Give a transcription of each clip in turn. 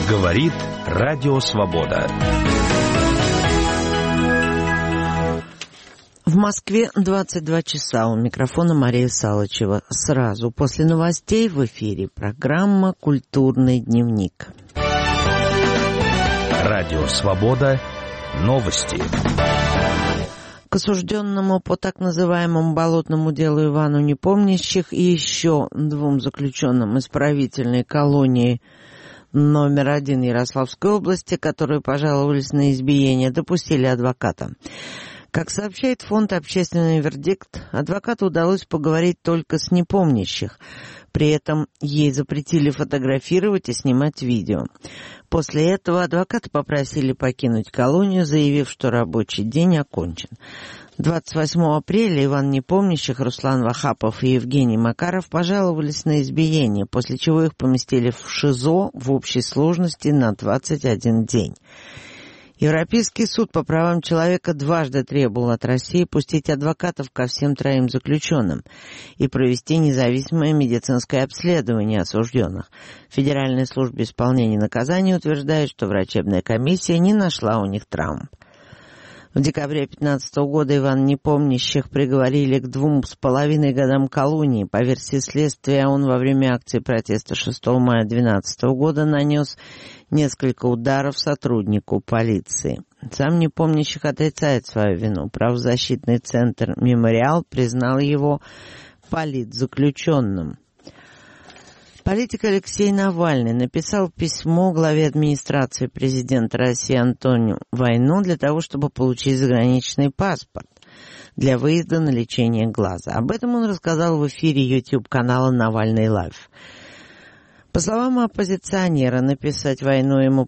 Говорит Радио Свобода. В Москве 22 часа. У микрофона Мария Салычева. Сразу после новостей в эфире программа «Культурный дневник». Радио Свобода. Новости. К осужденному по так называемому болотному делу Ивану Непомнящих и еще двум заключенным исправительной колонии номер 1 Ярославской области, которые пожаловались на избиение, допустили адвоката. Как сообщает фонд «Общественный вердикт», адвокату удалось поговорить только с Непомнящих. При этом ей запретили фотографировать и снимать видео. После этого адвоката попросили покинуть колонию, заявив, что рабочий день окончен. 28 апреля Иван Непомнящих, Руслан Вахапов и Евгений Макаров пожаловались на избиение, после чего их поместили в ШИЗО в общей сложности на 21 день. Европейский суд по правам человека дважды требовал от России пустить адвокатов ко всем троим заключенным и провести независимое медицинское обследование осужденных. Федеральная служба исполнения наказаний утверждает, что врачебная комиссия не нашла у них травм. В декабре 2015 года Ивана Непомнящих приговорили к 2,5 годам колонии. По версии следствия, он во время акции протеста 6 мая 2012 года нанес несколько ударов сотруднику полиции. Сам Непомнящих отрицает свою вину. Правозащитный центр «Мемориал» признал его политзаключенным. Политик Алексей Навальный написал письмо главе администрации президента России Антонию Вайно для того, чтобы получить заграничный паспорт для выезда на лечение глаза. Об этом он рассказал в эфире YouTube-канала «Навальный Лайв». По словам оппозиционера, написать Вайно ему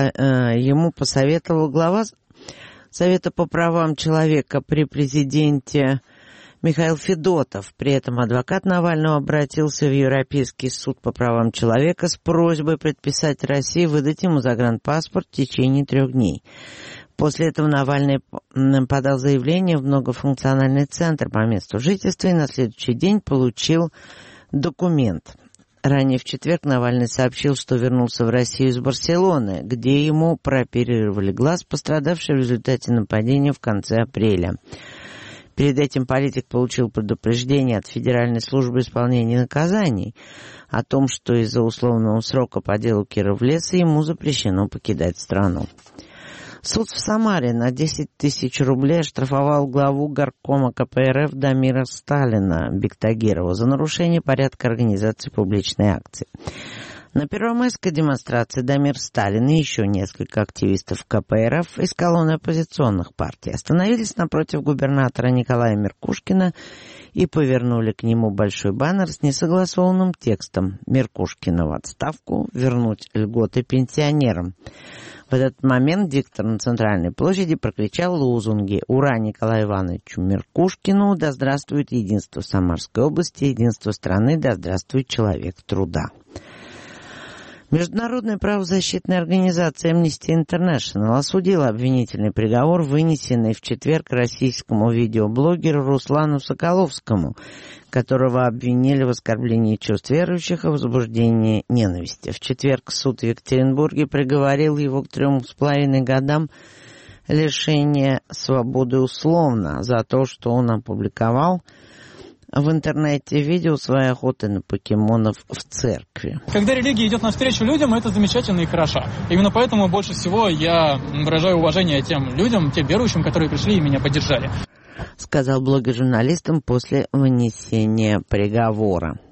посоветовал глава Совета по правам человека при президенте Михаил Федотов. При этом адвокат Навального обратился в Европейский суд по правам человека с просьбой предписать России выдать ему загранпаспорт в течение 3 дней. После этого Навальный подал заявление в многофункциональный центр по месту жительства и на следующий день получил документ. Ранее в четверг Навальный сообщил, что вернулся в Россию из Барселоны, где ему прооперировали глаз, пострадавший в результате нападения в конце апреля. Перед этим политик получил предупреждение от Федеральной службы исполнения наказаний о том, что из-за условного срока по делу Кировлеса ему запрещено покидать страну. Суд в Самаре на 10 тысяч рублей оштрафовал главу горкома КПРФ Дамира Сталина Бектагирова за нарушение порядка организации публичной акции. На первомайской демонстрации Дамир Сталин и еще несколько активистов КПРФ из колонны оппозиционных партий остановились напротив губернатора Николая Меркушкина и повернули к нему большой баннер с несогласованным текстом: «Меркушкина в отставку, вернуть льготы пенсионерам». В этот момент диктор на центральной площади прокричал лозунги: «Ура Николаю Ивановичу Меркушкину! Да здравствует единство Самарской области, единство страны! Да здравствует человек труда!» Международная правозащитная организация Amnesty International осудила обвинительный приговор, вынесенный в четверг российскому видеоблогеру Руслану Соколовскому, которого обвинили в оскорблении чувств верующих и возбуждении ненависти. В четверг суд в Екатеринбурге приговорил его к 3,5 годам лишения свободы условно за то, что он опубликовал в интернете видео своей охоты на покемонов в церкви. Когда религия идет навстречу людям, это замечательно и хорошо. Именно поэтому больше всего я выражаю уважение тем людям, тем верующим, которые пришли и меня поддержали. Сказал блогер журналистам после вынесения приговора.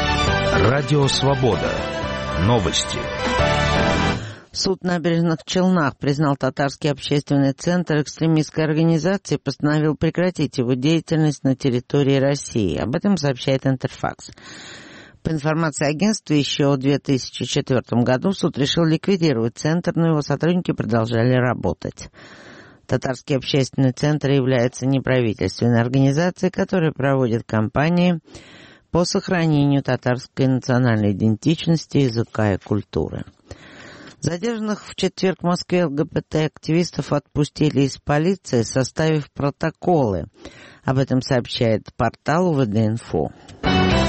Радио Свобода. Новости. Суд в Набережных Челнах признал татарский общественный центр экстремистской организацией и постановил прекратить его деятельность на территории России. Об этом сообщает Интерфакс. По информации агентства, еще в 2004 году суд решил ликвидировать центр, но его сотрудники продолжали работать. Татарский общественный центр является неправительственной организацией, которая проводит кампании по сохранению татарской национальной идентичности, языка и культуры. Задержанных в четверг в Москве ЛГБТ-активистов отпустили из полиции, составив протоколы. Об этом сообщает портал УВД-Инфо.